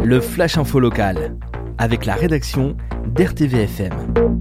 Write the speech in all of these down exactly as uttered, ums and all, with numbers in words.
le Flash Info Local, avec la rédaction d'R T V F M.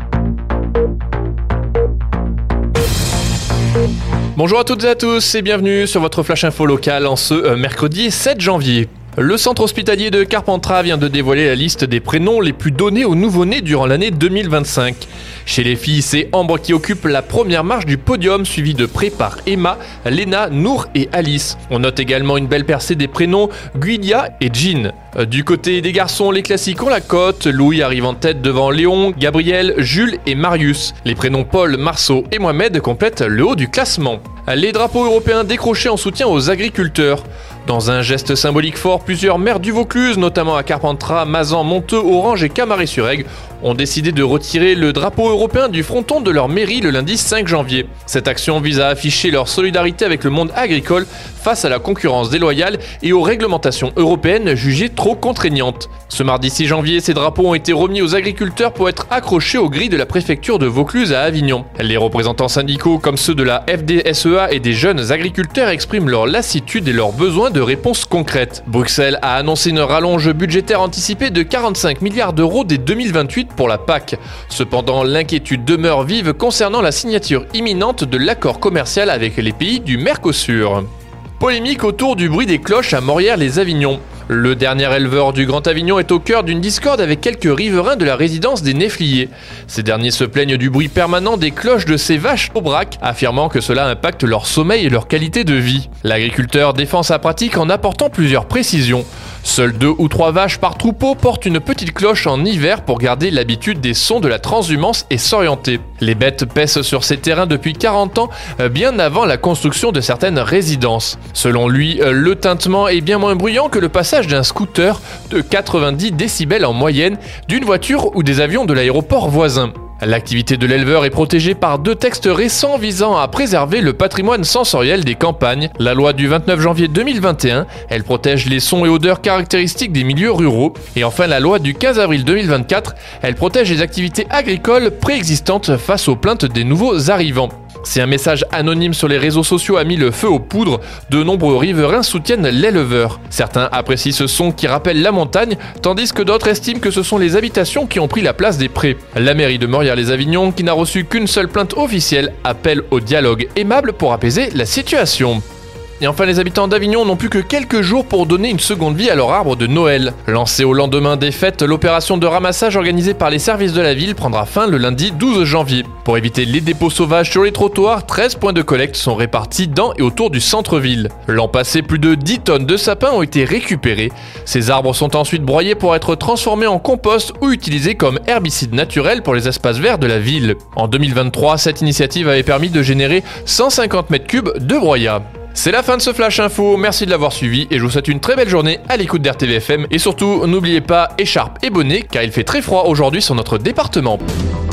Bonjour à toutes et à tous et bienvenue sur votre Flash Info Local en ce euh, mercredi sept janvier. Le centre hospitalier de Carpentras vient de dévoiler la liste des prénoms les plus donnés aux nouveau-nés durant l'année deux mille vingt-cinq. Chez les filles, c'est Ambre qui occupe la première marche du podium, suivie de près par Emma, Léna, Nour et Alice. On note également une belle percée des prénoms Guilia et Jean. Du côté des garçons, les classiques ont la cote. Louis arrive en tête devant Léon, Gabriel, Jules et Marius. Les prénoms Paul, Marceau et Mohamed complètent le haut du classement. Les drapeaux européens décrochés en soutien aux agriculteurs. Dans un geste symbolique fort, plusieurs maires du Vaucluse, notamment à Carpentras, Mazan, Monteux, Orange et Camaret-sur-Aigle, ont décidé de retirer le drapeau européen du fronton de leur mairie le lundi cinq janvier. Cette action vise à afficher leur solidarité avec le monde agricole face à la concurrence déloyale et aux réglementations européennes jugées trop contraignantes. Ce mardi six janvier, ces drapeaux ont été remis aux agriculteurs pour être accrochés aux grilles de la préfecture de Vaucluse à Avignon. Les représentants syndicaux comme ceux de la F D S E A et des jeunes agriculteurs expriment leur lassitude et leur besoin de réponses concrètes. Bruxelles a annoncé une rallonge budgétaire anticipée de quarante-cinq milliards d'euros dès deux mille vingt-huit pour la P A C. Cependant, l'inquiétude demeure vive concernant la signature imminente de l'accord commercial avec les pays du Mercosur. Polémique autour du bruit des cloches à Morières-les-Avignon. Le dernier éleveur du Grand Avignon est au cœur d'une discorde avec quelques riverains de la résidence des Néfliers. Ces derniers se plaignent du bruit permanent des cloches de ces vaches au braque, affirmant que cela impacte leur sommeil et leur qualité de vie. L'agriculteur défend sa pratique en apportant plusieurs précisions. Seules deux ou trois vaches par troupeau portent une petite cloche en hiver pour garder l'habitude des sons de la transhumance et s'orienter. Les bêtes paissent sur ces terrains depuis quarante ans, bien avant la construction de certaines résidences. Selon lui, le tintement est bien moins bruyant que le passage d'un scooter de quatre-vingt-dix décibels en moyenne, d'une voiture ou des avions de l'aéroport voisin. L'activité de l'éleveur est protégée par deux textes récents visant à préserver le patrimoine sensoriel des campagnes. La loi du vingt-neuf janvier deux mille vingt et un, elle protège les sons et odeurs caractéristiques des milieux ruraux. Et enfin la loi du quinze avril deux mille vingt-quatre, elle protège les activités agricoles préexistantes face aux plaintes des nouveaux arrivants. Si un message anonyme sur les réseaux sociaux a mis le feu aux poudres, de nombreux riverains soutiennent l'éleveur. Certains apprécient ce son qui rappelle la montagne, tandis que d'autres estiment que ce sont les habitations qui ont pris la place des prés. La mairie de Morières-les-Avignon, qui n'a reçu qu'une seule plainte officielle, appelle au dialogue aimable pour apaiser la situation. Et enfin, les habitants d'Avignon n'ont plus que quelques jours pour donner une seconde vie à leur arbre de Noël. Lancée au lendemain des fêtes, l'opération de ramassage organisée par les services de la ville prendra fin le lundi douze janvier. Pour éviter les dépôts sauvages sur les trottoirs, treize points de collecte sont répartis dans et autour du centre-ville. L'an passé, plus de dix tonnes de sapins ont été récupérés. Ces arbres sont ensuite broyés pour être transformés en compost ou utilisés comme herbicide naturel pour les espaces verts de la ville. En deux mille vingt-trois, cette initiative avait permis de générer cent cinquante mètres cubes de broyat. C'est la fin de ce Flash Info, merci de l'avoir suivi et je vous souhaite une très belle journée à l'écoute d'R T V F M et surtout n'oubliez pas écharpe et bonnet car il fait très froid aujourd'hui sur notre département.